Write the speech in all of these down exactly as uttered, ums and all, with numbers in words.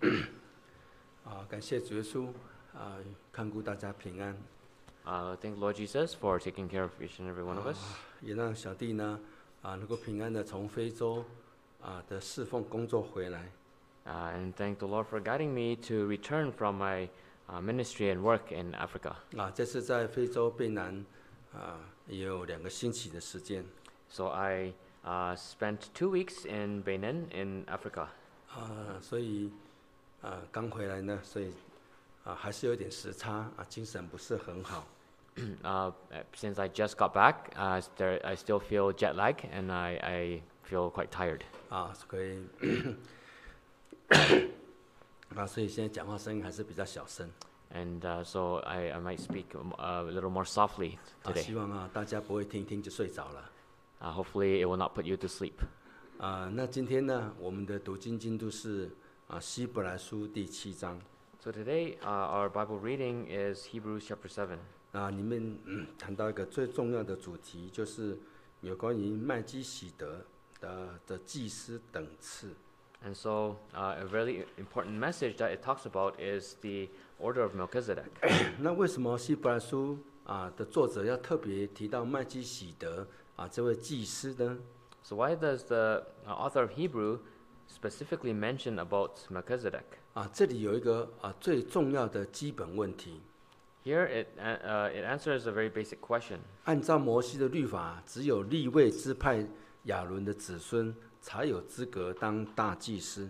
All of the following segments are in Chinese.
啊，感谢主耶稣啊，看顾大家平安。 Uh, thank Lord Jesus for taking care of each and every one of us. 啊，也让小弟呢啊能够平安的从非洲啊的侍奉工作回来。 Uh, and thank the Lord for guiding me to return from my uh, ministry and work in Africa. 啊，这次在非洲贝南啊也有两个星期的时间。 So I uh, spent two weeks in Benin in Africa. 啊，所以啊刚回来呢，所以啊还是有点时差啊，精神不是很好。 uh, since I just got back, uh, there, I still feel jet lag and I, I feel quite tired. 啊，所以啊，所以现在讲话声音还是比较小声。 And uh, so I, I might speak um, a little more softly 啊， today. 希望啊大家不会听一听就睡着了。 Uh, hopefully it will not put you to sleep. 啊，那今天呢，我们的读经进度是啊希伯来书第七章。 So today uh, our Bible reading is Hebrews chapter seven. 啊，里面、嗯、谈到一个最重要的主题，就是有关于麦基洗德的的祭司等次。 And so uh, a really important message that it talks about is the order of Melchizedek. 那为什么希伯来书啊的作者要特别提到麦基洗德啊这位祭司呢？ So why does the uh, author of Hebrew specifically mention about Melchizedek? 啊，这里有一个啊最重要的基本问题。 Here it, uh, uh, it answers a very basic question. 按照摩西的律法，只有利未支派亚伦的子孙才有资格当大祭司。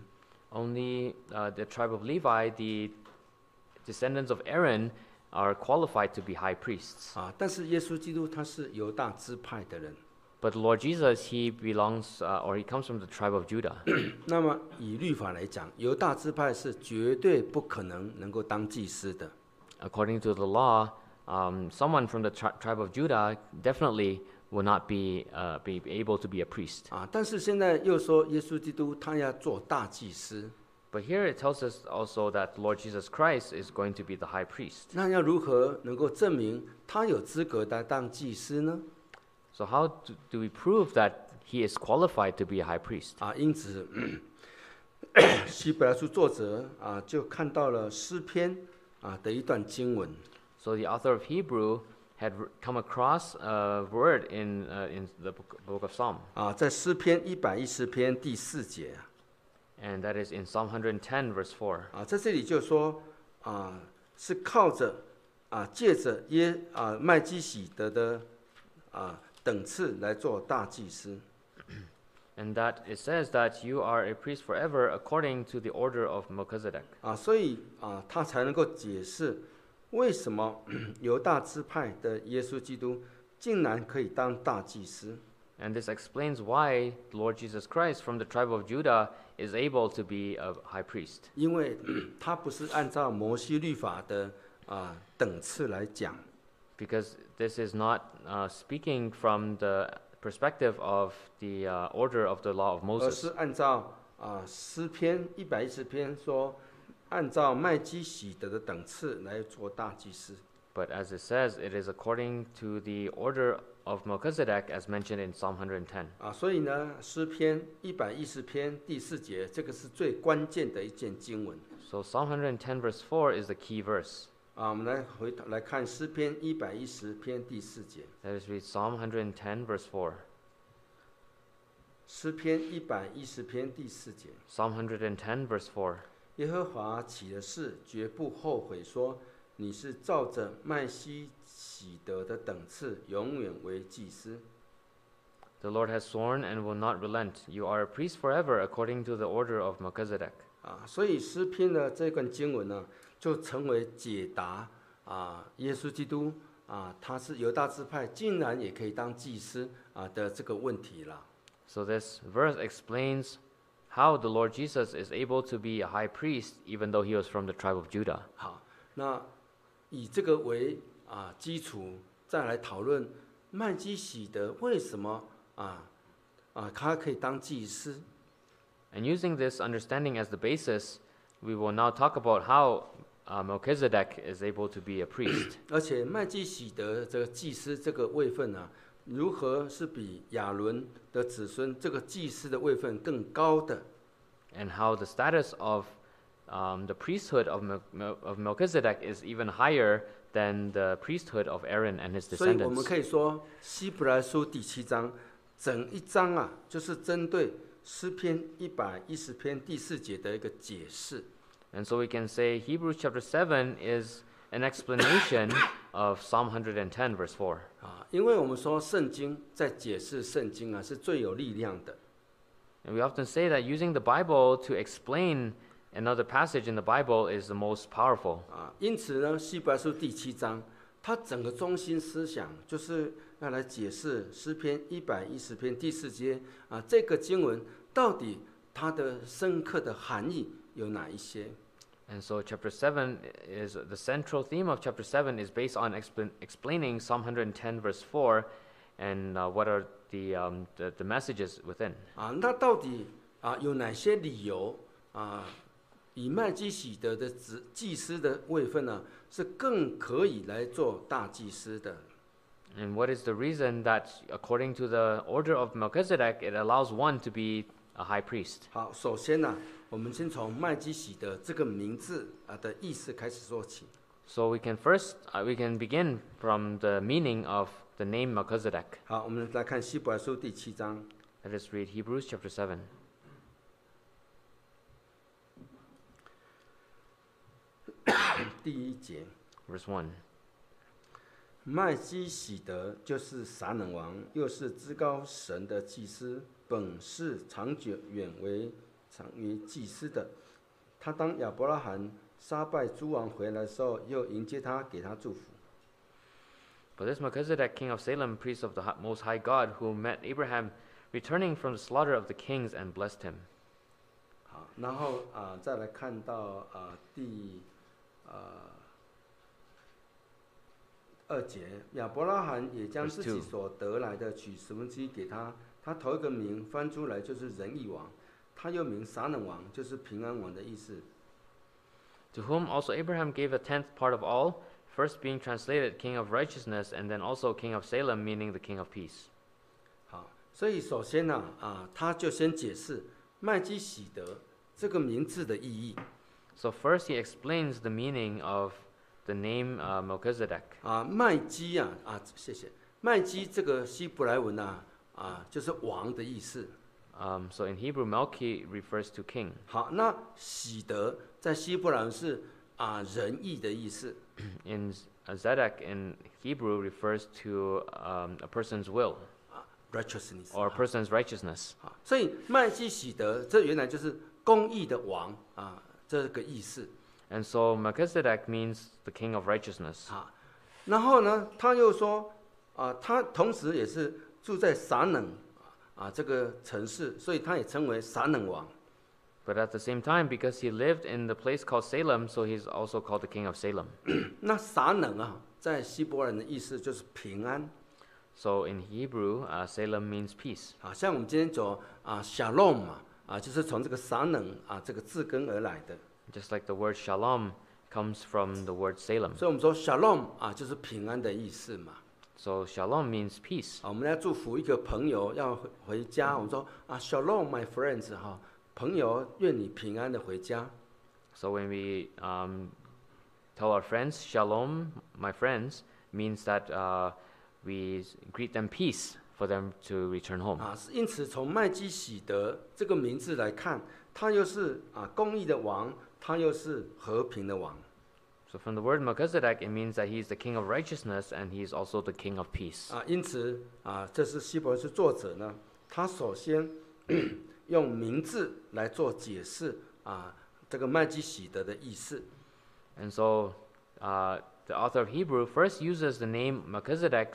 Only uh, the tribe of Levi, the descendants of Aaron, are qualified to be high priests. 啊，但是耶稣基督他是犹大支派的人。 But the Lord Jesus, he belongs, uh, or he comes from the tribe of Judah. 那么以律法来讲，犹大支派是绝对不可能能够当祭司的。 According to the law, um, someone from the tri- tribe of Judah definitely will not be, uh, be able to be a priest. 啊，但是现在又说耶稣基督他要做大祭司， But here it tells us also that the Lord Jesus Christ is going to be the high priest. 那要如何能够证明他有资格来当祭司呢？ So how do, do we prove that he is qualified to be a high priest? 啊，因此希伯来书作者啊就看到了诗篇啊的一段经文。 So the author of Hebrew had r- come across a word in, uh, in the book, book of Psalm, 啊，在诗篇一百一十篇第四节 and that is in Psalm one ten, verse four. 啊，在这里就说啊，是靠着啊，借着耶啊麦基洗德的啊等次来做大祭司 And that it says that you are a priest forever according to the order of Melchizedek. 啊，所以啊，他才能够解释为什么犹大支派的耶稣基督竟然可以当大祭司。 And this explains why the Lord Jesus Christ from the tribe of Judah is able to be a high priest. 因为他不是按照摩西律法的啊等次来讲， Because this is not uh, speaking from the perspective of the uh, order of the law of 而 Moses, 是按照啊诗篇一百一十篇说，按照麦基洗德的等次来做大祭司。 but as it says, it is according to the order of Melchizedek as mentioned in Psalm one ten. 啊，所以呢，诗篇一百一十篇第四节，这个是最关键的一件经文。 So Psalm one ten verse four is the key verse. 啊，我们来回头来看诗篇一百一十篇第四节。 Let us read Psalm one ten verse four. 诗篇一百一十篇第四节， Psalm one ten verse four. 耶和华起了誓，绝不后悔说，你是照着麦西洗德的等次，永远为祭司。 The Lord has sworn and will not relent. You are a priest forever according to the order of Melchizedek. 啊，所以诗篇的这段经文呢，就成为解答啊，耶稣基督啊，他是犹大支派，竟然也可以当祭司啊的这个问题了。 So this verse explains how the Lord Jesus is able to be a high priest even though he was from the tribe of Judah. 好，那以这个为啊基础，再来讨论麦基洗德为什么啊啊他可以当祭司。 And using this understanding as the basis, we will now talk about how uh, Melchizedek is able to be a priest. 而且麦基洗德这个祭司这个位分啊，如何是比亚伦的子孙这个祭司的位分更高的？ And how the status of um, the priesthood of, Mel- Mel- of Melchizedek is even higher than the priesthood of Aaron and his 所以我们 descendants. 可以说，希伯来书第七章整一章啊，就是针对诗篇一百一十篇第四节的一个解释。 And so we can say Hebrews chapter seven is an explanation of Psalm one hundred ten, verse four. 啊，因为我们说圣经在解释圣经啊是最有力量的。 And we often say that using the Bible to explain another passage in the Bible is the most powerful. 啊，因此呢，希伯来书第七章，它整个中心思想就是要来解释诗篇一百一十篇第四节啊，这个经文到底它的深刻的含义有哪一些？ And so chapter seven is the central theme of chapter seven is based on explan- explaining Psalm one hundred ten, verse four, and uh, what are the, um, the the messages within. 啊，那到底啊有哪些理由啊，以麦基洗德的职祭司的位分呢，是更可以来做大祭司的？ And what is the reason that, according to the order of Melchizedek, it allows one to be a high priest? 好，首先呢、我们先从麦基洗德这个名字啊的意思开始说起。 So we can first uh, we can begin from the meaning of the name Melchizedek. 好，我们来看希伯来书第七章 Let us read Hebrews chapter seven, 第一节。 verse one. 麦基洗德就是撒冷王，又是至高神的祭司，本是长久远为长于祭司的。他当亚伯拉罕杀败诸王回来的时候，又迎接他，给他祝福。 But this Melchizedek, king of Salem, priest of the hi- Most High God, who met Abraham returning from the slaughter of the kings and blessed him. 好，然后啊、再来看到啊、第啊、二节，亚伯拉罕也将 Verse 自己 two 所得来的取十分之一给他，他头一个名翻出来就是仁义王，他又名撒冷王，就是平安王的意思。 To whom also Abraham gave a tenth part of all, first being translated king of righteousness, and then also king of Salem, meaning the king of peace. 好，所以首先呢、啊，他就先解释麦基洗德这个名字的意义。 So first he explains the meaning of the name uh, Melchizedek. 啊，麦基啊啊，谢谢，麦基这个希伯来文啊啊，就是王的意思。 Um, so in Hebrew, Melchi refers to king. 好，那喜德在希伯来文是啊仁义的意思。 In uh, Zedek in Hebrew refers to um, a person's will 啊 righteousness or a person's righteousness. 啊，所以麦基喜德这原来就是公义的王啊这个意思。 And so Melchizedek means the king of righteousness. 啊，然后呢，他又说啊，他同时也是住在撒冷啊这个城市，所以他也称为撒冷王。 But at the same time, because he lived in the place called Salem, so he's also called the king of Salem. 那撒冷啊，在希伯来人的意思就是平安。 So in Hebrew, uh, Salem means peace. 啊，像我们今天走啊，shalom 嘛，啊，就是从这个撒冷啊这个字根而来的。 Just like the word shalom comes from the word Salem. 所以我们说 shalom 啊，就是平安的意思嘛。 So shalom means peace. 啊，我们要祝福一个朋友要回回家，我们说啊，shalom my friends 哈，朋友愿你平安的回家。 So when we um, tell our friends shalom, my friends, means that uh, we s- greet them peace for them to return home. 啊，是因此从麦基喜德这个名字来看，他又是啊公义的王，他又是和平的王。 So from the word Melchizedek, it means that he's the king of righteousness and he's also the king of peace. 啊，因此啊，这是希伯来书作者呢，他首先用名字来做解释啊，这个麦基喜德的意思。 And so uh, the author of Hebrew first uses the name Melchizedek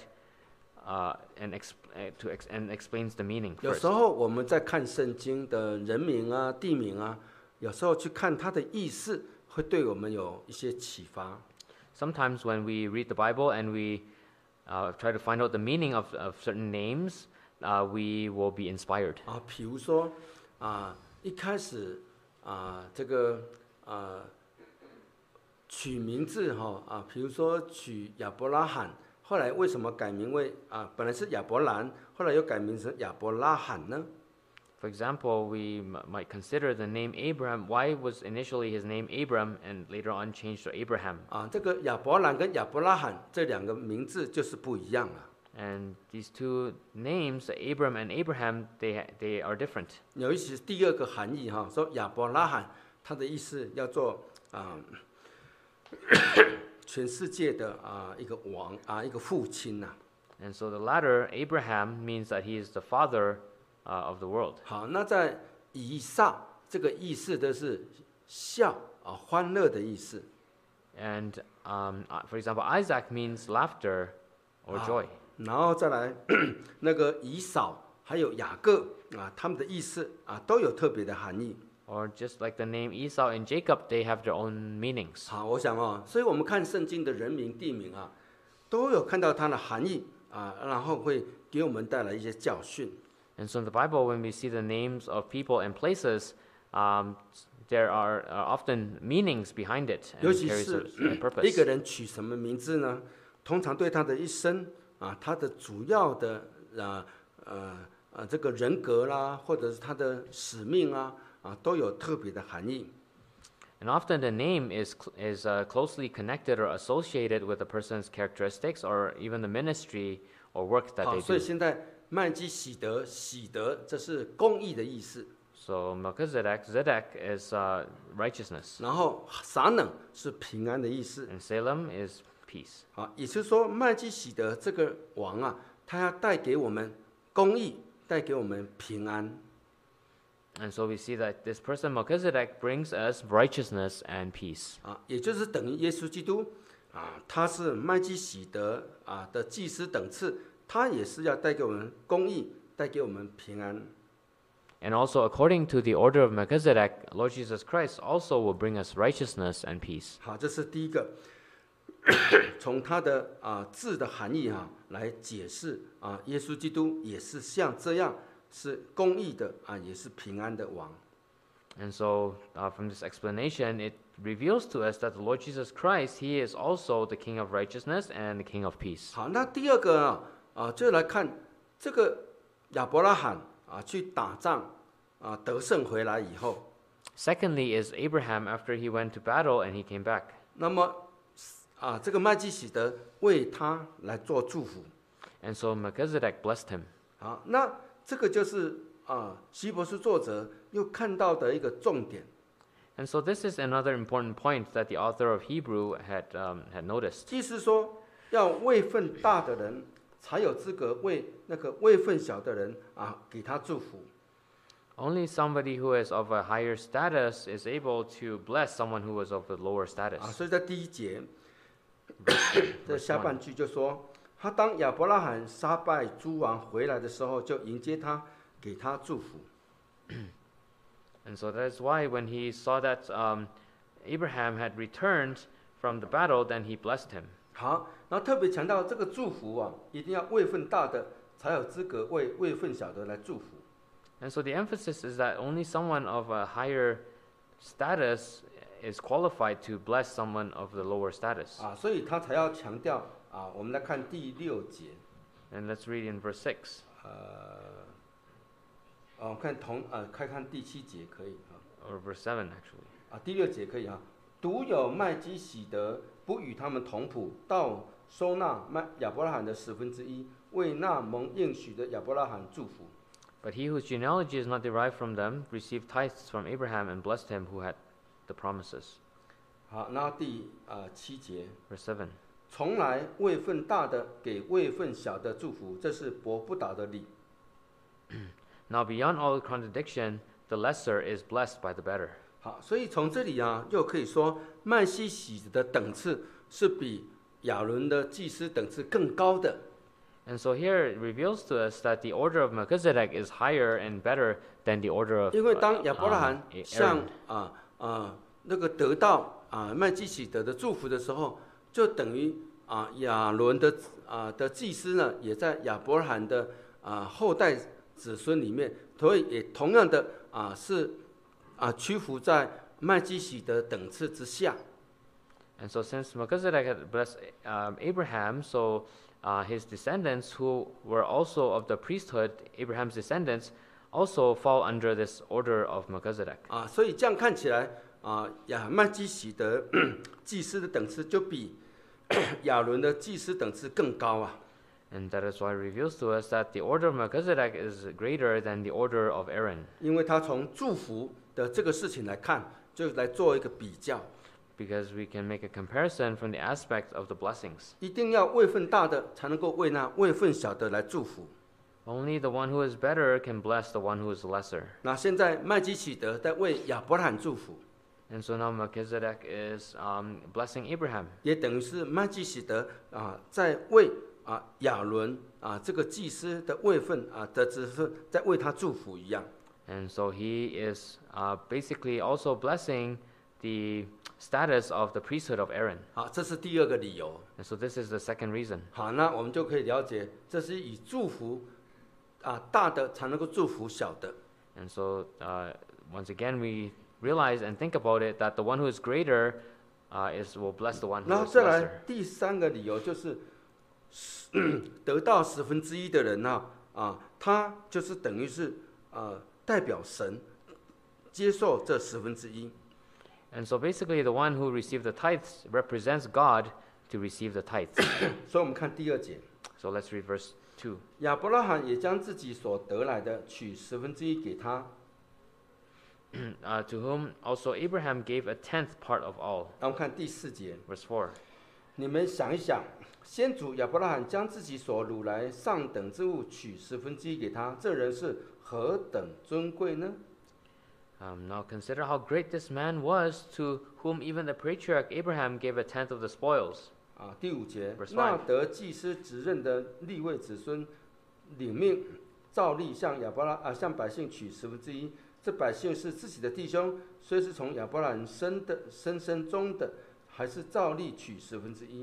uh, and, exp- uh, to ex- and explains the meaning 有 first. 时候我们在看圣经的人名啊、地名啊，有时候去看它的意思，会对我们有一些启发。 Sometimes when we read the Bible and we uh, try to find out the meaning of, of certain names, uh, we will be inspired. 啊，比如说啊，一开始啊，这个啊取名字哈啊，比如说取亚伯拉罕，后来为什么改名为啊？本来是亚伯兰，后来又改名成亚伯拉罕呢？ For example, we m- might consider the name Abraham. Why was initially his name Abram and later on changed to Abraham? 啊，这个亚伯兰跟亚伯拉罕这两个名字就是不一样了。 And these two names, Abram and Abraham, they ha- they are different. 尤其是第二个含义哈，说亚伯拉罕，它的意思要做啊、全世界的啊、一个王啊、一个父亲呐、 And so the latter, Abraham, means that he is the father uh, of the world. 好，那在以撒这个意思的是笑啊、欢乐的意思。 And um, uh, for example, Isaac means laughter or Ah. joy. 然后再来那个以扫还有雅各啊，他们的意思啊都有特别的含义。 Or just like the name Esau and Jacob, they have their own meanings. 好，我想哦，所以我们看圣经的人名地名啊，都有看到它的含义啊，然后会给我们带来一些教训。 And so in the Bible, when we see the names of people and places, um, there are uh, often meanings behind it 尤 and 其 carries 是 a, a 一 purpose. 个人取什么名字呢？通常对他的一生啊，他的主要的啊呃呃这个人格啦，或者是他的使命啊啊，都有特别的含义。 And often the name is cl- is uh, closely connected or associated with a person's characteristics or even the ministry or work that 好， they 所以 do. 现在麦基喜德，喜德这是公义的意思， So Melchizedek, Zedek is uh, righteousness, 然后撒冷是平安的意思。 and Salem is peace. 好，也就是说麦基喜德这个王啊，他要带给我们公义，带给我们平安。 And so we see that this person Melchizedek brings us righteousness and peace. 啊，也就是等于耶稣基督啊，他是麦基喜德啊的祭司等次，他也是要带给我们公义，带给我们平安。 And also according to the order of Melchizedek, Lord Jesus Christ also will bring us righteousness and peace. 好，这是第一个，从他的啊字的含义哈、来解释啊，耶稣基督也是像这样是公义的啊，也是平安的王。 And so uh, from this explanation, it reveals to us that the Lord Jesus Christ, he is also the King of righteousness and the King of peace. 好，那第二个啊啊，就来看这个亚伯拉罕啊去打仗啊得胜回来以后， Secondly is Abraham after he went to battle and he came back. 那么啊这个麦基喜德为他来做祝福。 And so Melchizedek blessed him. 好，那这个就是啊希伯书作者又看到的一个重点。 And so this is another important point that the author of Hebrew had, um, had noticed. 意思说，要位分大的人才有资格为那个位分小的人啊给他祝福。 Only somebody who is of a higher status is able to bless someone who is of a lower 啊， status. 所以在第一节这下半句就说，他当亚伯拉罕杀败诸王回来的时候，就迎接他，给他祝福。 And so that is why when he saw that um, Abraham had returned from the battle, then he blessed him. 好，然后特别强调这个祝福啊，一定要位分大的才有资格为位分小的来祝福。 And so the emphasis is that only someone of a higher status is qualified to bless someone of the lower status. 啊，所以他才要强调啊。我们来看第六节， And let's read in verse six, 呃，哦，看同呃，看看第七节可以啊。 or verse seven actually. 啊，第六节可以啊。独有麦基喜德不与他们同谱，到收纳麦亚伯拉罕的十分之一，为那蒙应许的亚伯拉罕祝福。 But he whose genealogy is not derived from them received tithes from Abraham and blessed him who had the promises. 好，然后第呃七节， Verse seven. 从来位分大的给位分小的祝福，这是驳不倒的理。 Now beyond all contradiction, the lesser is blessed by the better. 好，所以从这里啊，又可以说麦西喜的等次是比亚伦的祭司等次更高的。 And so here it reveals to us that the order of Melchizedek is higher and better than the order of 因为 uh, 当亚伯拉 um, 罕 A- 向 Aaron. 啊啊那个得到啊麦基喜德的祝福的时候，就等于啊亚伦的啊的祭司呢，也在亚伯拉罕的啊后代子孙里面，所以也同样的啊是啊屈服在麦基喜德等次之下。 And so since Melchizedek had blessed um, Abraham, so uh, his descendants who were also of the priesthood, Abraham's descendants, also fall under this order of Melchizedek. 啊，所以这样看起来啊，亚麦基洗德祭司的等次就比亚伦的祭司等次更高啊。 And that is why it reveals to us that the order of Melchizedek is greater than the order of Aaron. 因为他从祝福的这个事情来看，就来做一个比较。 Because we can make a comparison from the aspect of the blessings. 一定要位分大的才能够为那位分小的来祝福。 Only the one who is better can bless the one who is lesser. 那现在麦基洗德在为亚伯拉罕祝福， And so now Melchizedek is um, blessing Abraham. 也等于是麦基洗德啊在为啊亚伦啊这个祭司的位分啊的子分在为他祝福一样。 And so he is uh, basically also blessing the status of the priesthood of Aaron. 好，这是第二个理由。 And so this is the second reason. 好，那我们就可以了解，这是以祝福啊大的才能够祝福小的。 And so uh, once again we realize and think about it that the one who is greater uh, is will bless the one 然 who 后 is 再来 lesser. 第三个理由就是，得到十分之一的人呢、啊，啊，他就是等于是呃代表神接受这十分之一。 And so basically the one who received the tithes represents God to receive the tithes. 所以我们看第二节， So let's read verse two. 亚伯拉罕也将自己所得来的取十分之一给他。 Uh, to whom also Abraham gave a tenth part of all. 那我们看第四节， Verse four. 你们想一想，先祖亚伯拉罕将自己所掳来上等之物取十分之一给他，这人是何等尊贵呢？ Um, now consider how great this man was, to whom even the patriarch Abraham gave a tenth of the spoils. 啊，第五节 Verse， 那得祭司职任的利未子孙，领命照例向亚伯拉啊向百姓取十分之一。这百姓是自己的弟兄，虽是从亚伯拉罕生的生生中的，还是照例取十分之一。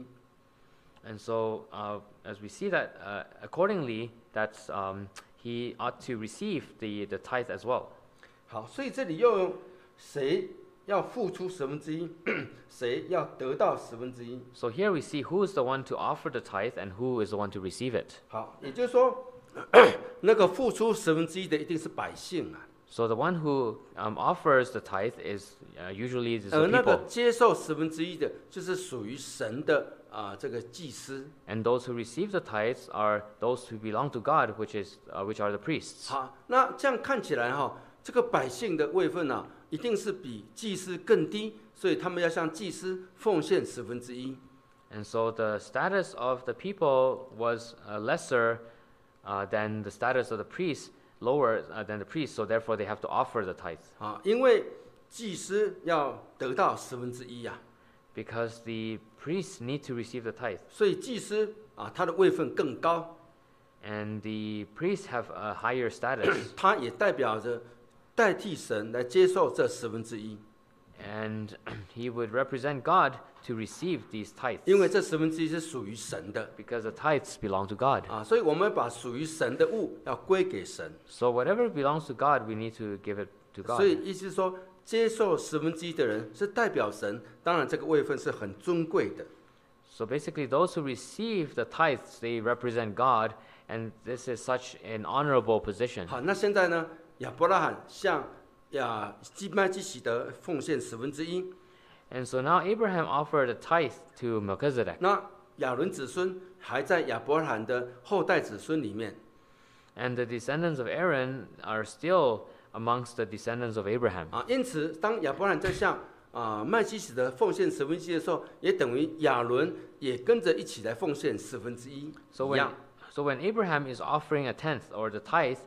And so, uh, as we see that, uh, accordingly, that's um, he ought to receive the, the tithe as well. 好，所以这里又用谁要付出十分之一，谁要得到十分之一。 So here we see who is the one to offer the tithe and who is the one to receive it. 好，也就是说，那个付出十分之一的一定是百姓啊， So the one who um, offers the tithe is uh, usually is 而 the 那个 people, 接受十分之一的，就是属于神的啊、这个祭司。 and those who receive the tithes are those who belong to God, which is uh, which are the priests. 好，那这样看起来哈、这个百姓的位分啊，一定是比祭司更低，所以他们要向祭司奉献十分之一。 And so the status of the people was uh, lesser uh, than the status of the priests, lower uh, than the priests, so therefore they have to offer the tithe. 啊，因为祭司要得到十分之一呀， Because the priests need to receive the tithe. 所以祭司啊，他的位分更高， And the priests have a higher status. 他也代表着代替神来接受这十分之一， And he would represent God to receive these 因为 tithes. 这十分之一是属于神的 Because the tithes belong to God. 啊，所以我们把属于神的物要归给神。 So whatever belongs to God, we need to give it to 所以 God. 意思是说，接受十分之一的人是代表神，当然这个位分是很尊贵的。 So basically, those who receive the tithes, they represent God, and this is such an honorable position. 好，那现在呢，亚伯拉罕向亚基麦基洗德奉献十分之一， And so now Abraham offered a tithe to Melchizedek. 那亚伦子孙还在亚伯拉罕的后代子孙里面。 And the descendants of Aaron are still amongst the descendants of Abraham. 啊，因此当亚伯拉罕在向啊麦基洗德奉献十分之一的时候，也等于亚伦也跟着一起来奉献十分之一 So 一 when, 样。 so when Abraham is offering a tenth or the tithe,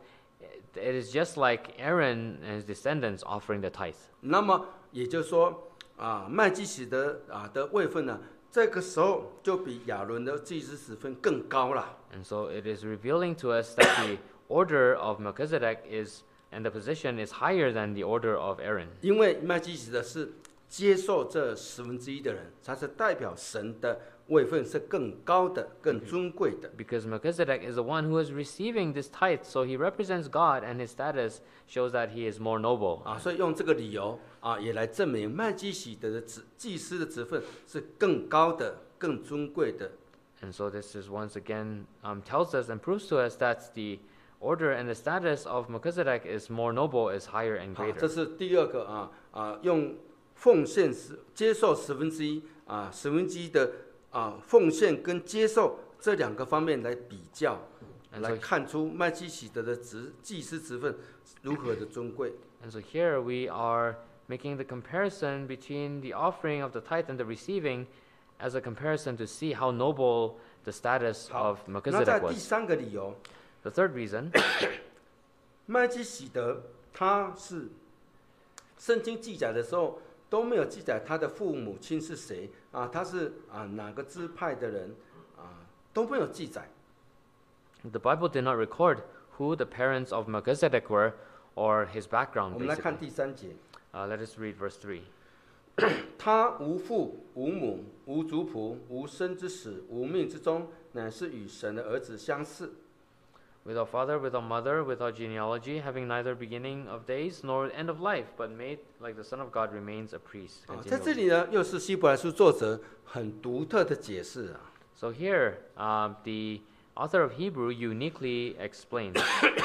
it is just like Aaron and his descendants offering the tithe. 那么也就是说啊，麦基洗德啊的位分呢，这个时候就比亚伦的祭司职分更高了。 And so it is revealing to us that the order of Melchizedek is, and the position is higher than the order of Aaron. 因为麦基洗德是接受这十分之一的人，他是代表神的位分是更高的、更尊贵的。 Because Melchizedek is the one who is receiving this tithe, so he represents God, and his status shows that he is more noble. 啊，所以用这个理由啊，也来证明麦基洗德的职祭司的职分是更高的、更尊贵的。 And so this is once again um, tells us and proves to us that the order and the status of Melchizedek is more noble, is higher and 好， greater. 这是第二个啊啊，用奉献十接受十分之一啊十分之一的啊奉献跟接受这两个方面来比较， And 来 so, 看出麦基洗德的职祭司职分如何的尊贵。 and so here we are making the comparison between the offering of the tithe and the receiving as a comparison to see how noble the status 好 of 那在 Melchizedek 第 was. 三个理由， The third reason, 麦基洗德他是圣经记载的时候都没有记载他的父母亲是谁啊，他是啊哪个支派的人啊都没有记载。 the Bible did not record who the parents of Melchizedek were or his 我 background, 们来看 basically. 第三节， Uh, let us read verse three. 他无父无母无族谱无生之始无命之终，乃是与神的儿子相似。 Without father, without mother, without genealogy, having neither beginning of days nor end of life, but made like the Son of God, remains a priest. 啊，在这 continually. 里呢，又是希伯来书作者很独特的解释啊。 So here, uh, the author of Hebrew uniquely explains.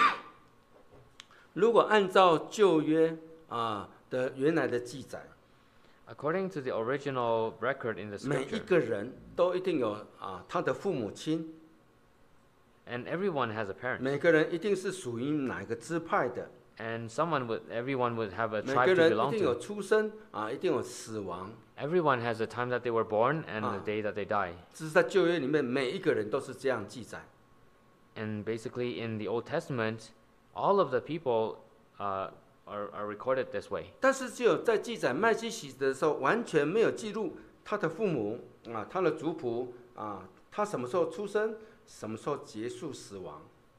如果按照旧约啊的原来的记载， According to the original record in the 每一 scripture, 个人都一定有啊他的父母亲， and everyone has a parent, 每个人一定是属于哪个支派的， and someone would, everyone would have a 每 tribe 个 to 人一 belong 定有 to. 出生啊，一定有死亡。 Everyone has the time that they were born and Ah. the day that they die. 这是在旧约里面，每一个人都是这样记载。 And basically, in the Old Testament, all of the people uh, are, are recorded this way. 但是只有在记载麦基洗德的时候，完全没有记录他的父母啊，他的族谱啊，他什么时候出生，什么时候结束死亡。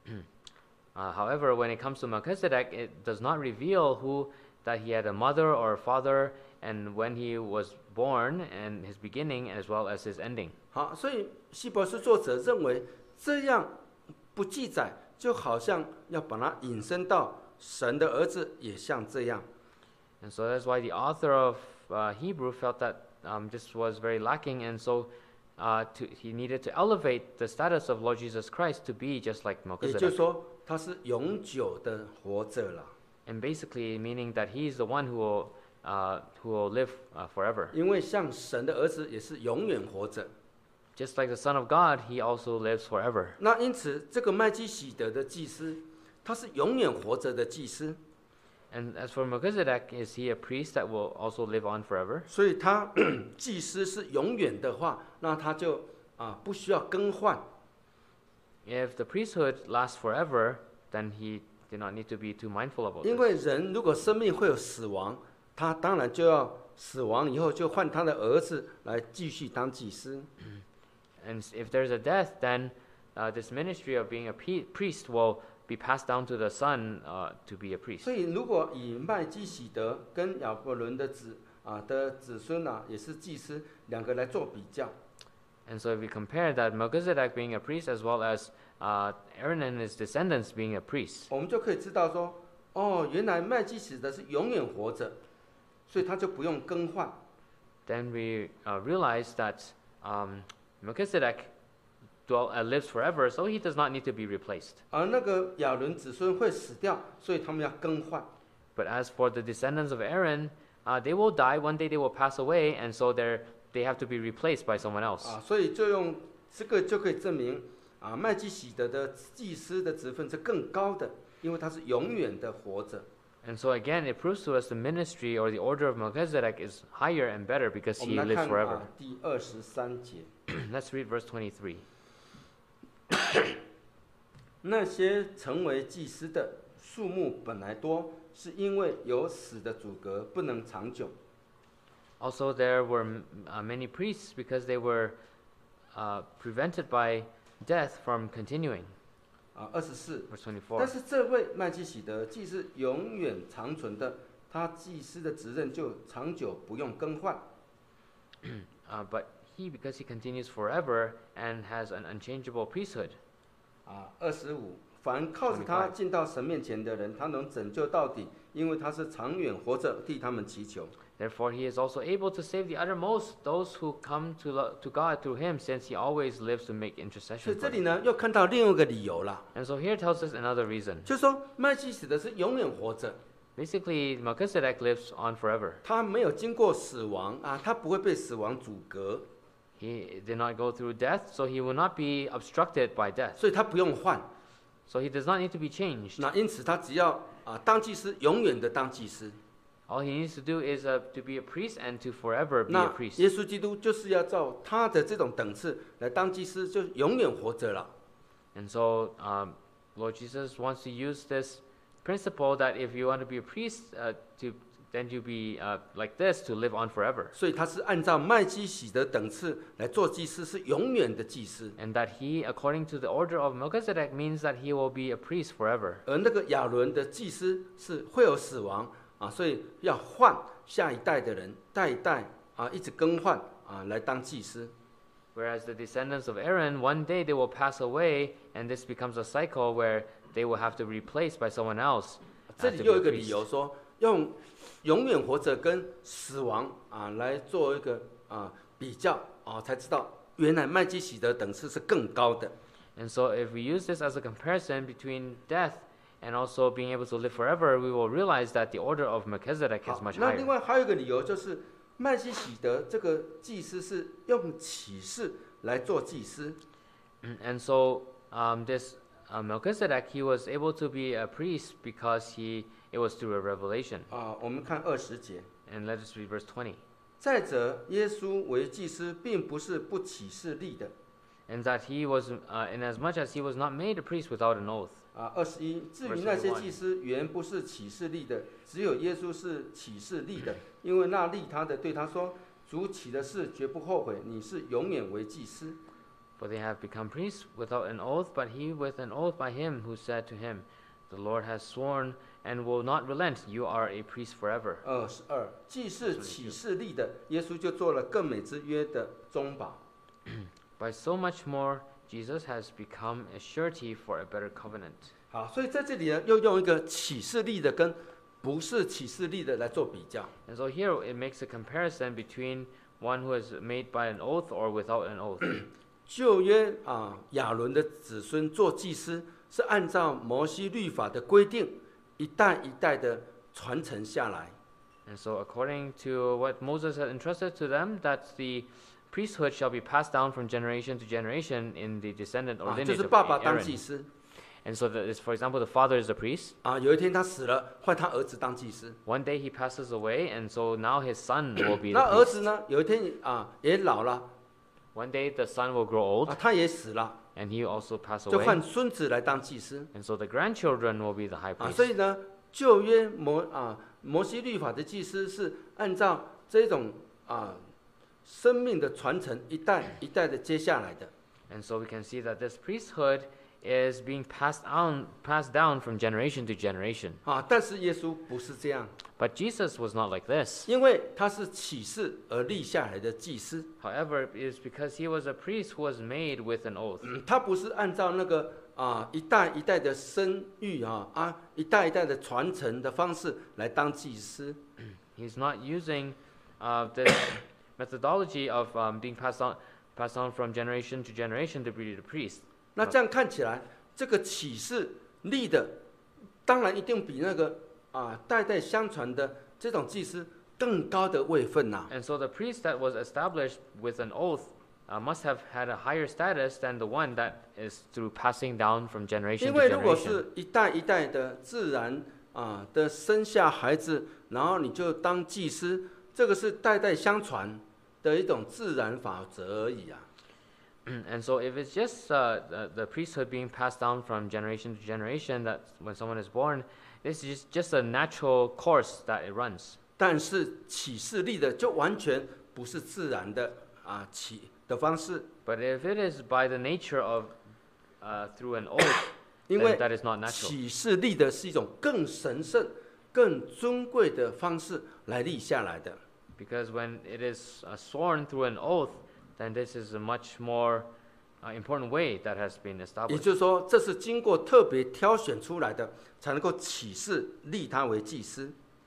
Uh, however, when it comes to Melchizedek, it does not reveal who that he had a mother or a father, and when he was born, and his beginning as well as his ending. 好，所以希伯来书作者认为这样不记载，就好像要把它引申到神的儿子也像这样。 And so that's why the author of uh, Hebrew felt that um, this was very lacking, and so uh, to, he needed to elevate the status of Lord Jesus Christ to be just like 也就是 Melchizedek. 说，他是永久的活着了， And basically meaning that he is the one who will, uh, who will live uh, forever. 因为像神的儿子也是永远活着。 Just like the Son of God, he also lives forever. 那因此，这个麦基洗德的祭司，他是永远活着的祭司， And as for Melchizedek, is he a priest that will also live on forever? 所以他祭司是永远的话，那他就啊不需要更换。 If the priesthood lasts forever, then he did not need to be too mindful about 因 this. 为人如果生命会有死亡，他当然就要死亡以后就换他的儿子来继续当祭司。 And s- if there's a death, then uh, this ministry of being a pe- priest will be passed down to the son uh, to be a priest. 所以，如果以麦基洗德跟亚伯伦的子啊的子孙啊也是祭司两个来做比较， And so if we compare that Melchizedek being a priest as well as uh, Aaron and his descendants being a priest, 我们就可以知道说，哦，原来麦基洗德是永远活着，所以他就不用更换。 then we uh, realize that um, Melchizedek dwell, uh, lives forever, so he does not need to be replaced. 而那个亚伦子孙会死掉，所以他们要更换。 But as for the descendants of Aaron, uh, they will die. One day they will pass away, and so they're, they have to be replaced by someone else. 啊，所以就用这个就可以证明啊，麦基洗德的祭司的职分是更高的，因为他是永远的活着。 And so again, it proves to us the ministry or the order of Melchizedek is higher and better because 我 he 们来 lives 看 forever. 啊第二十三节， Let's read verse twenty-three. 那些成为祭司的数目本来多，是因为有死的阻隔，不能长久。 Also, there were m- uh, many priests because they were uh, prevented by death from continuing. 啊，二十四。 Verse 但 twenty-four. 是这位麦基洗德既是永远长存的，他祭司的职任就长久不用更换。 Uh, but he, because he continues forever and has an unchangeable priesthood. 啊，二十五，凡靠着他进到神面前的人，他能拯救到底，因为他是长远活着替他们祈求。 Therefore, he is also able to save the uttermost, those who come to, lo- to God through him, since he always lives to make 所以 intercession 这 for 里 them. 呢，又看到另外一个理由了， And so here tells us another reason. 就是说麦基洗德是永远活着， Basically, Melchizedek lives on forever. 他没有经过死亡啊，他不会被死亡阻隔， He did not go through death, so he will not be obstructed by death. 所以他不用换。 So he does not need to be changed. 那因此他只要啊当祭司，永远的当祭司。 All he needs to do is uh, to be a priest and to forever be a 那 priest. 耶稣基督就是要照他的这种等次来当祭司，就永远活着了。 And so, um, Lord Jesus wants to use this principle that if you want to be a priest, uh, to then you be uh, like this to live on forever. 所以他是按照麦基洗德等次来做祭司，是永远的祭司。 And that he, according to the order of Melchizedek, means that he will be a priest forever. 而那个亚伦的祭司是会有死亡啊，所以要换下一代的人，代一代啊一直更换啊来当祭司。 Whereas the descendants of Aaron, one day they will pass away, and this becomes a cycle where they will have to be replaced by someone else. 这 uh, 里 to 又 be 有 a 一个理 priest. 由说，用永远活着跟死亡啊来做一个啊比较啊，才知道原来麦基洗德等次是更高的。 And so, if we use this as a comparison between death and also being able to live forever, we will realize that the order of Melchizedek 好 is much 那另 higher. 外还有一个理由就是麦基洗德这个祭司是用启示来做祭司。 And so, um, this uh, Melchizedek, he was able to be a priest because he it was through a revelation. 啊，我们看二十节。 And let us read verse twenty. 再者，耶稣为祭司，并不是不启示立的。 And that he was, uh, inasmuch as he was not made a priest without an oath. 啊，二十一。至于那些祭司，原不是启示立的，只有耶稣是启示立的，因为那立他的对他说：“主起的事绝不后悔，你是永远为祭司。” For they have become priests without an oath, but he with an oath by him who said to him, The Lord has sworn and will not relent, you are a priest forever. 二十二。既是启示立的，耶稣就做了更美之约的中保。 By so much more, Jesus has become a surety for a better covenant. 好，所以在这里呢，又用一个启示立的跟不是启示立的来做比较。 And so here it makes a comparison between one who is made by an oath or without an oath. 旧约啊，亚伦的子孙做祭司是按照摩西律法的规定，一代一代的传承下来。 And so according to what Moses had entrusted to them, that the priesthood shall be passed down from generation to generation in the descendant or 啊，就 lineage 是 of 爸爸当 Aaron. 祭司 And so, that is, for example, the father is the priest. 啊，有一天他死了，换他儿子当祭司。 One day he passes away, and so now his son will be 那 the 儿 priest. 子呢，有一天啊也老了 One day the son will grow old, 啊，他也死了， and he also pass 就 away. 换孙子来当祭司 And so the grandchildren will be the high 啊。 priest. 所以呢，旧约摩啊摩西律法的祭司是按照这种啊生命的传承，一代一代的接下来的。 And so we can see that this priesthood is being passed on, passed down from generation to generation. 啊，但是耶稣不是这样， But Jesus was not like this. 因为他是启示而立下来的祭司， However, it is because he was a priest who was made with an oath. 嗯他不是按照那个啊一代一代的生育啊啊一代一代的传承的方式来当祭司， He's not using uh, this methodology of um, being passed on, passed on from generation to generation to be the priest. 那这样看起来，这个启示立的，当然一定比那个啊代代相传的这种祭司更高的位分呐、 And so the priest that was established with an oath uh, must have had a higher status than the one that is through passing down from generation 因 to 为如果 generation. 是一代一代的自然啊的生下孩子，然后你就当祭司，这个是代代相传的一种自然法则而已啊。 And so if it's just uh, the, the priesthood being passed down from generation to generation, that when someone is born, this is just, just a natural course that it runs. 但是启示立的就完全不是自然的啊启的方式， But if it is by the nature of uh, through an oath, 因 then 为 that is not natural. 启示立的是一种更神圣、更尊贵的方式来立下来的。 Because when it is uh, sworn through an oath, then this is a much more uh, important way that has been 也 established. 就是说，这是经过特别挑选出来的，才能够启示立他为祭司。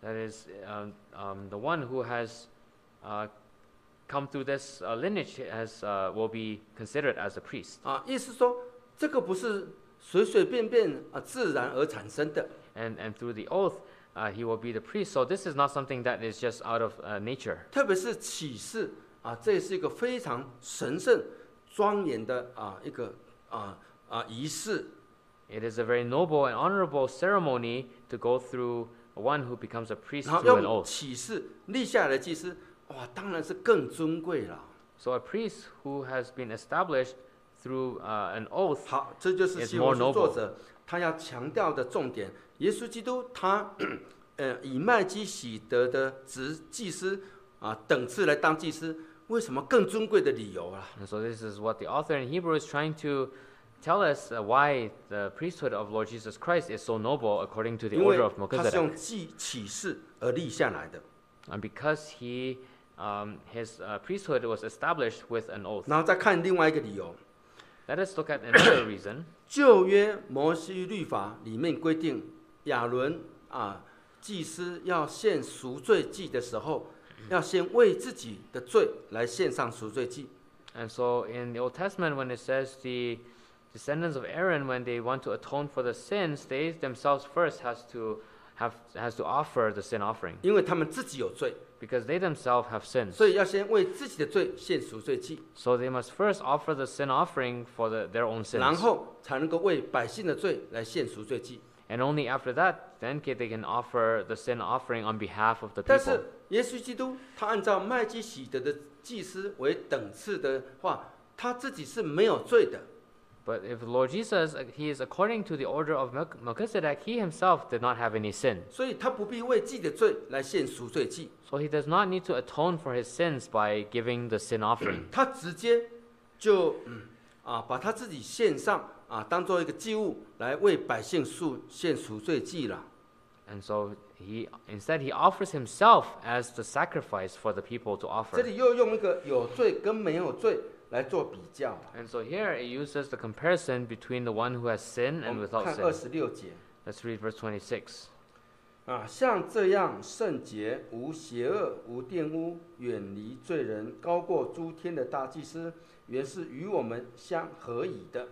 That is, um, um, the one who has uh, come through this uh, lineage has uh, will be considered as a priest. 啊，意思说这个不是随随便便啊自然而产生的。 And and through the oath, uh, he will be the priest. So this is not something that is just out of uh, nature. 特别是启示啊，这是一个非常神圣、庄严的啊一个啊啊仪式。 It is a very noble and honorable ceremony to go through one who becomes a priest 然后 through an 用 oath. 启示立下来的祭司，哇，当然是更尊贵了。 So a priest who has been established through uh, an oath. 好，这就是 It's 希伯 more 书 noble. 作者他要强调的重点。耶稣基督他呃以麦基洗德的职祭司啊等次来当祭司，为什么更尊贵的理由啊？ And so this is what the author in Hebrew is trying to tell us uh, why the priesthood of Lord Jesus Christ is so noble according to the 因为 order of 他是 Melchizedek. 用记启示而立下来的。 And because he, um, his uh, priesthood was established with an oath. 然后再看另外一个理由， Let us look at another reason. 旧约摩西律法里面规定，亚伦啊祭司要献赎罪祭的时候，要先为自己的罪来献上赎罪祭。 And so in the Old Testament, when it says the descendants of Aaron, when they want to atone for the sins, they themselves first has to have has to offer the sin offering 因为他们自己有罪， because they themselves have sins. 所以要先为自己的罪献赎罪祭， So they must first offer the sin offering for the, their own 然 sins. 后才能够为百姓的罪来献赎罪祭。 And only after that, then ca- they can offer the sin offering on behalf of the 但 people. 是耶稣基督他按照麦基洗德的祭司为等次的话，他自己是没有罪的。 But if the Lord Jesus, uh, he is according to the order of Melch- Melchizedek, he himself did not have any sin. 所以他不必为自己的罪来献赎罪祭， So he does not need to atone for his sins by giving the sin offering. 他直接就嗯啊把他自己献上啊，当做一个祭物来为百姓赎献赎罪祭了。 And so he instead he offers himself as the sacrifice for the people to 这 offer. 里又用一个有罪跟没有罪来做比较。 And so here it uses the comparison between the one who has sin 我 and 们 without 看二 sin. 十六节 Let's read verse twenty-six. 啊，像这样圣洁、无邪恶、无玷污、远离罪人、高过诸天的大祭司，原是与我们相合宜的。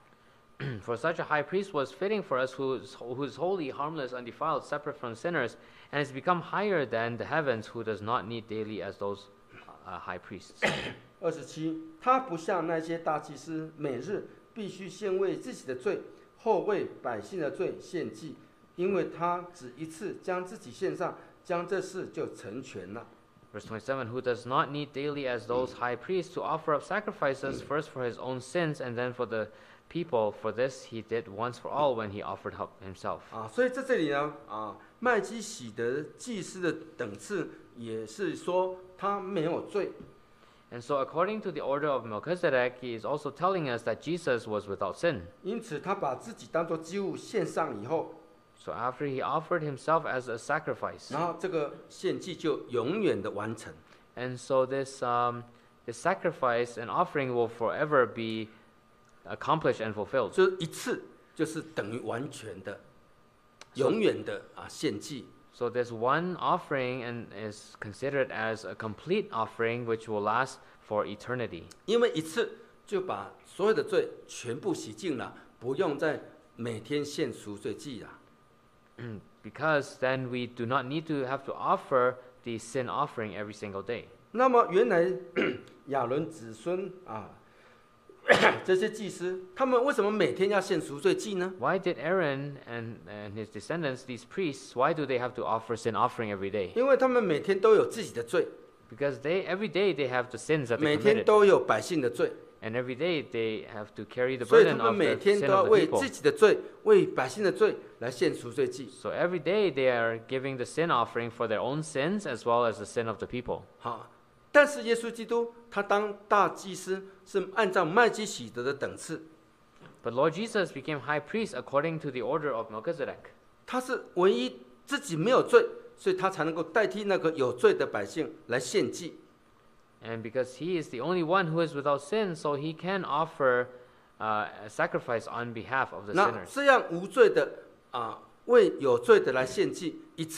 For such a high priest was fitting for us, who is, who is holy, harmless, undefiled, separate from sinners, and has become higher than the heavens, who does not need daily as those uh, high priests. 二十七，他不像那些大祭司，每日必须先为自己的罪，后为百姓的罪献祭，因为他只一次将自己献上，将这事就成全了。 Verse twenty-seven, who does not need daily as those high priests to offer up sacrifices, first for his own sins and then for the people. For this he did once for all when he offered up himself. 啊，所以在这里呢，啊，麦基洗德祭司的等次也是说他没有罪。 And so according to the order of Melchizedek, he is also telling us that Jesus was without sin. 因此，他把自己当作祭物献上以后， So after he offered himself as a sacrifice, 然后这个献祭就永远的完成。 and so this um, this sacrifice and offering will forever be accomplished and fulfilled. 就是一次就是等于完全的、永远的啊献祭。 So this one offering and is considered as a complete offering, which will last for eternity. 因为一次就把所有的罪全部洗净了，不用再每天献赎罪祭了。 Because then we do not need to have to offer the sin offering every single day. 那么原来亚伦子孙啊，这些祭司，他们为什么每天要献赎罪祭呢？ Why did Aaron and, and his descendants, these priests, why do they have to offer sin offering every day? 因为他们每天都有自己的罪， Because they every day they have the sins that they 每天 committed. 都有百姓的罪， And every day they have to carry the 所以他 burden 们 of 每 the 天 sin 都要 of the 为 people. 自己的罪、为百姓的罪来献赎罪祭。 So every day they are giving the sin offering for their own sins as well as the sin of the people. 好，但是耶稣基督他当大祭司是按照麦基洗德的等次， But Lord Jesus became high priest according to the order of Melchizedek. 他是唯一自己没有罪，所以他才能够代替那个有罪的百姓来献祭。 And because he is the only one who is without sin, so he can offer uh, a sacrifice on behalf of the 那 sinners. 这样无罪的啊，为有罪的来献祭，一次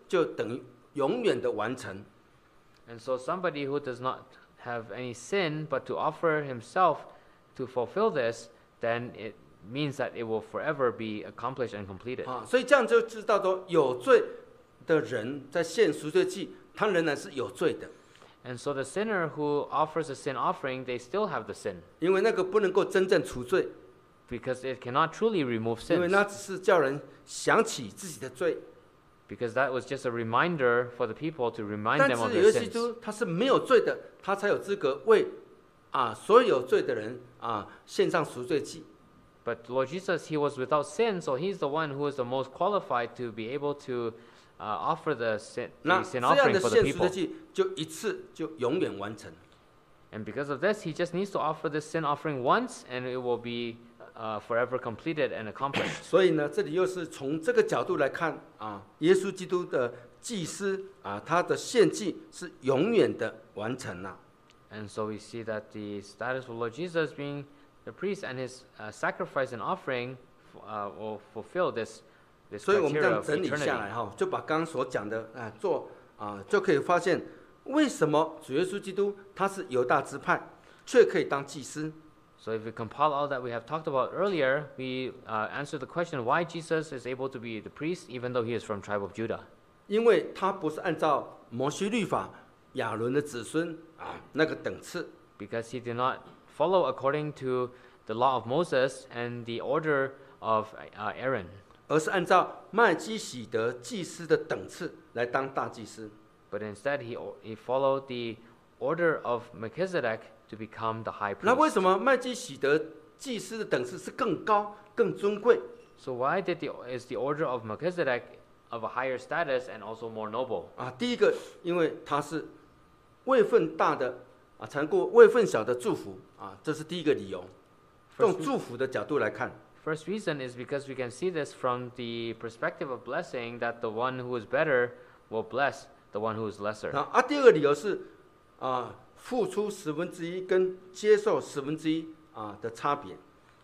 就等于永远的完成。 And so somebody who does not have any sin, but to offer himself to fulfill this, then it means that it will forever be accomplished and completed. 啊，所以这样就知道说，有罪的人在献赎罪祭，他仍然是有罪的， And so the sinner who offers a sin offering, they still have the sin, 因为那个不能够真正除罪， because it cannot truly remove 因为 sins, 那只是叫人想起自己的罪。 because that was just a reminder for the people to remind 但 them of 是 their 耶稣基 sins. 督他是没有罪的，他才有资格为啊所有有罪的人啊献上赎罪祭。 But Lord Jesus, he was without sin, so he's the one who is the most qualified to be able to uh, offer the sin, 那 the sin 这样 offering 的 for the 献赎 people. 罪祭就一次就永远完成。 And because of this, he just needs to offer this sin offering once, and it will be uh, forever completed and accomplished. 所以呢，这里又是从这个角度来看啊，耶稣基督的祭司啊，他的献祭是永远的完成了。 And so we see that the status of Lord Jesus being the priest and his uh, sacrifice and offering uh, will fulfill this, this 所以我们这 criteria 样 of 整理下 eternity. 来哈，就把刚刚所讲的啊做啊，就可以发现为什么主耶稣基督他是犹大支派，却可以当祭司。 So if we compile all that we have talked about earlier, we uh, answer the question why Jesus is able to be the priest even though he is from tribe of Judah. 因为他不是按照摩西律法亚伦的子孙啊那个等次， Because he did not follow according to the law of Moses and the order of uh, Aaron, 而是按照麦基洗德祭司的等次来当大祭司。 but instead he, he followed the order of Melchizedek to become the high 那为 priest. 什么麦基洗德祭司的等次是更高、更尊贵？ So why did the, is the order of Melchizedek of a higher status and also more noble? 啊，第一个，因为他是位分大的啊，才过位分小的祝福啊，这是第一个理由。 First 用祝福的角度来看， First reason is because we can see this from the perspective of blessing, that the one who is better will bless the one who is lesser. 啊啊，第二个理由是啊，付出十分之一跟接受十分之一啊的差别。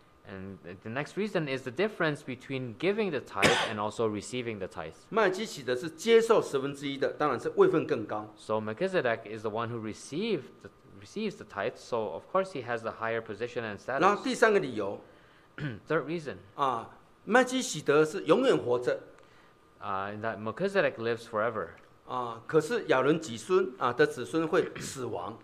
And the- the next reason is the difference between giving the tithe and also receiving the tithe. 麦基洗德是接受十分之一的，当然是位分更高。 So Melchizedek is the one who received the, receives the tithe, so of course he has the higher position and 然后 status. 第三个理由 Third reason, 啊，麦基洗德是永远活着 uh, in that Melchizedek lives forever. 啊，可是亚伦子孙啊的子孙会死亡，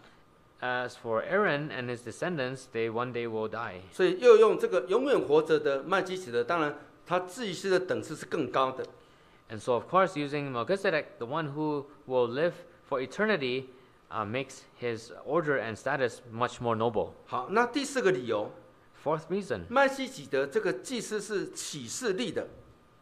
As for Aaron and his descendants, they one day will die. 所以又用这个永远活着的麦基洗德，当然他祭司的等次是更高的。 And so, of course, using Melchizedek, the one who will live for eternity, uh, makes his order and status much more noble. 好，那第四个理由， Fourth reason, 麦基洗德这个祭司是启示立的，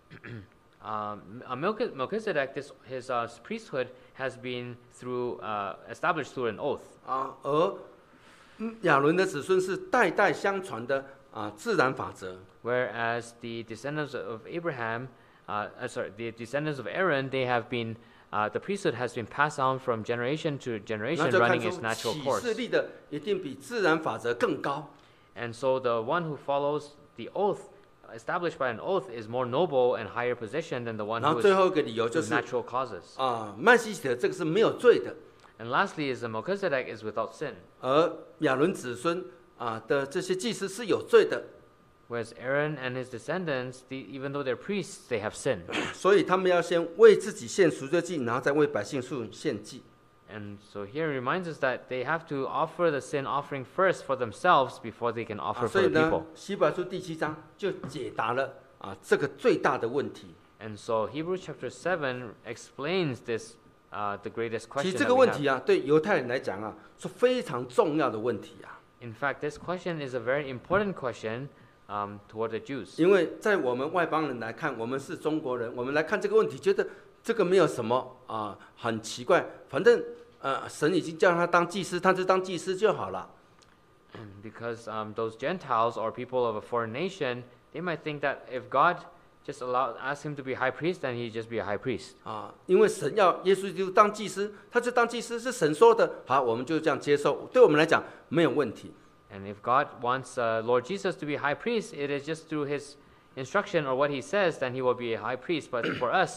um, uh, Melchi- Melchizedek, this, his uh, priesthood has been through uh, established through an oath, 啊，而嗯亚伦的子孙是代代相传的啊自然法则。 whereas the descendants of Abraham, uh, uh, sorry, the descendants of Aaron, they have been uh, the priesthood has been passed on from generation to 然 generation, 后就看 running 出 its natural 启 course. 示立的一定比自然法则更高。 And so the one who follows the oath established by an oath is more noble and higher position than the one 然 who 后 is 最后一个理由就 through 是 natural causes. 啊，麦基洗德这个是没有罪的， And lastly is the Melchizedek is without sin, 而亚伦子孙啊的这些祭司是有罪的， whereas Aaron and his descendants, the, even though they're priests, they have sin. 所以他们要先为自己献赎罪祭，然后再为百姓数献祭。 And so here it reminds us that they have to offer the sin offering first for themselves before they can 啊， offer 所 for 以 the 呢 people.， 希伯来书第七章就解答了啊这个最大的问题。 And so Hebrews chapter seven explains this, uh, the greatest 其 question 实这 that 个 we 问 have. 题啊，对犹太人来讲啊，是非常重要的问题啊。 In fact, this question is a very important question um, toward the Jews. 因为在我们外邦人来看，我们是中国人，我们来看这个问题，觉得这个没有什么啊、很奇怪，反正呃，神已经叫他当祭司，他就当祭司就好了。 Because um, those Gentiles or people of a foreign nation, they might think that if God just allow, ask him to be high priest, then he'd just be a high priest. 啊，因为神要耶稣基督当祭司，他就当祭司，是神说的，好，我们就这样接受，对我们来讲没有问题。 And if God wants uh, Lord Jesus to be high priest, it is just through his instruction or what he says, then he will be a high priest. But for us,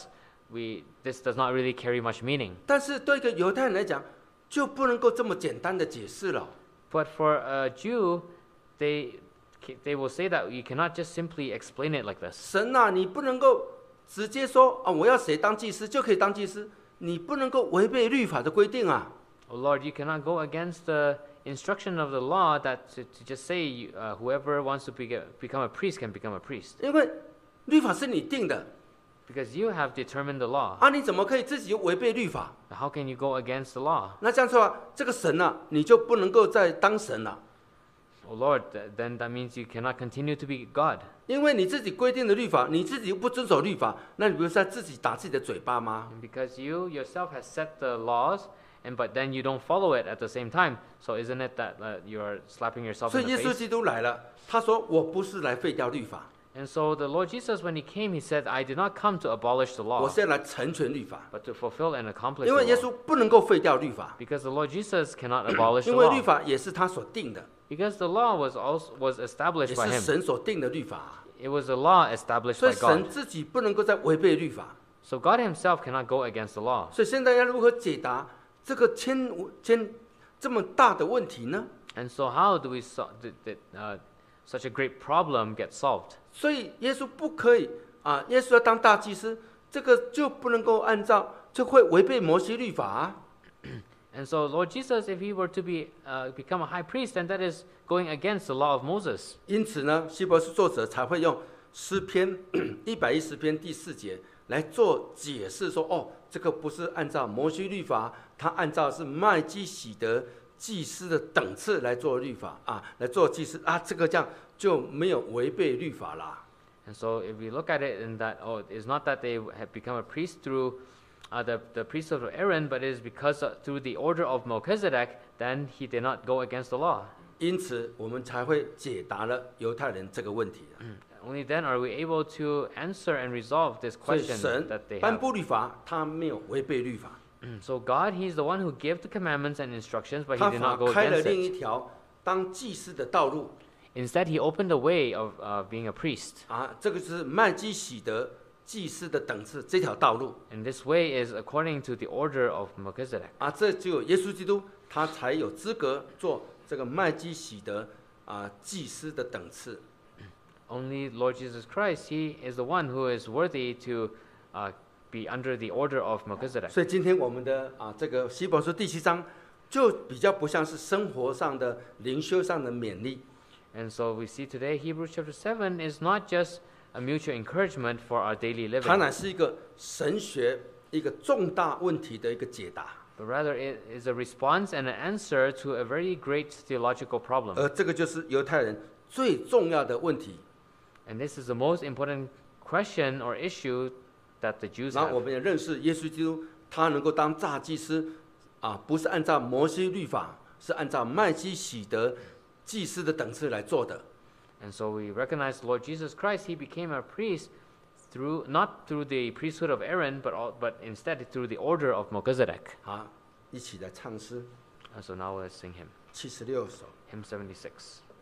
we this does not really carry much meaning. 但是对一个犹太人来讲，就不能够这么简单的解释了。 But for a Jew, they they will say that you cannot just simply explain it like this. 神啊，你不能够直接说啊，我要谁当祭司就可以当祭司，你不能够违背律法的规定啊。 Oh Lord, you cannot go against the instruction of the law that to, to just say you, uh, whoever wants to be, become a priest can become a priest. 因为律法是你定的 Because you have determined the law. 啊，你怎么可以自己违背律法？ How can you go against the law? 那这样说啊，这个神啊，你就不能够再当神了， Oh Lord, th- then that means you cannot continue to be God. 因为你自己规定的律法，你自己又不遵守律法，那你不是在自己打自己的嘴巴吗？ And because you yourself has set the laws, and but then you don't follow it at the same time, so isn't it that uh, you are slapping yourself 所 in 以 the 耶稣 face? 基督来了，他说我不是来废掉律法， And so the Lord Jesus, when he came, he said, I did not come to abolish the 我 law, 是要来成全律法， but to fulfill and accomplish 因 the 为耶 law. 稣不能够废掉律法， Because the Lord Jesus cannot abolish the 因为律 law. 法也是他所定的， Because the law was also was 也 established by 是 him. 神所定的律法， It was a law established 所以 by 神 God. 自己不能够再违背律法。 So God himself cannot go against the law. 所以现在要如何解答这个千千这么大的问题呢？ And so how do we solve did, did, uh, such a great problem get solved? 所以耶稣不可以啊，耶稣要当大祭司，这个就不能够按照，就会违背摩西律法啊。 And so Lord Jesus, if he were to be uh, become a high priest, then that is going against the law of Moses. 因此呢，希伯来书作者才会用诗篇一百一十篇第四节来做解释说，哦，这个不是按照摩西律法，他按照是麦基洗德祭司的等次来做律法啊，来做祭司啊，这个这样就没有违背律法啦。 And so if we look at it in that, oh, it's not that they have become a priest through uh, the, the priesthood of Aaron, but it is because uh, through the order of Melchizedek, then he did not go against the law. 因此，我们才会解答了犹太人这个问题。 Only then are we able to answer and resolve this 所以 question 神 that they 颁 have. 布律法，他没有违背律法， So God, he's the one who gave the commandments and instructions, but 他 he did 反 not go 开了 against 另 it. 一条当祭司的道路 Instead, he opened the way of uh, being a priest. 啊，这个是麦基洗德祭司的等次这条道路 And this way is according to the order of Melchizedek. 啊，这只有耶稣基督他才有资格做这个麦基洗德啊祭司的等次。 Only Lord Jesus Christ, he is the one who is worthy to uh, be under the order of Melchizedek. 所以今天我们的啊这个希伯来书第七章就比较不像是生活上的灵修上的勉励， And so we see today Hebrews chapter seven is not just a mutual encouragement for our daily 它 living, 乃是一个神学一个重大问题的一个解答。 but rather it is a response and an answer to a very great theological problem. 而这个就是犹太人最重要的问题。 And this is the most important question or issue that the Jews 然后我 have. 们也认识耶稣基督，他能够当大祭司，啊，不是按照摩西律法，是按照麦基洗德祭司的等次来做的。 And so we recognize Lord Jesus Christ, he became a priest through not through the priesthood of Aaron, but all, but instead through the order of Melchizedek. 好，一起来唱诗 And so now let's sing hymn, 七十六首。 hymn seventy-six.